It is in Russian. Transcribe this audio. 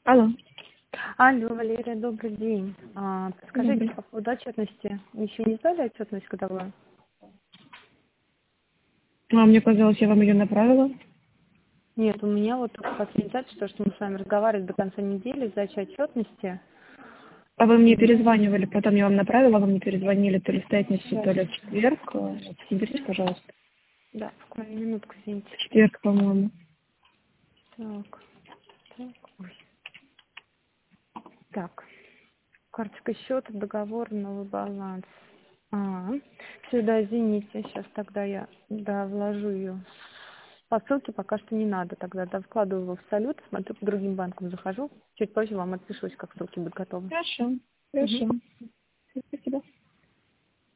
Алло. Алло, Валерия, добрый день. Подскажите, Добрый. по поводу отчетности. Еще не сдали отчетность годовую? Мне казалось, я вам ее направила. Нет, у меня вот только последний запись, что мы с вами разговаривали до конца недели, сдача отчетности. А вы мне перезванивали, потом я вам направила, вы мне перезвонили то ли в пятницу, Сейчас, то ли в четверг. Смотрите, пожалуйста. да, буквально минутку, извините. В четверг, по-моему. Так, ой. Так, карточка счета, договор, новый баланс. Все, да, извините, сейчас тогда я, вложу ее. По ссылке пока что не надо тогда, вкладываю его в салют, смотрю, по другим банкам захожу. Чуть позже вам отпишусь, как ссылки будут готовы. Хорошо. Мгм. Хорошо. Спасибо.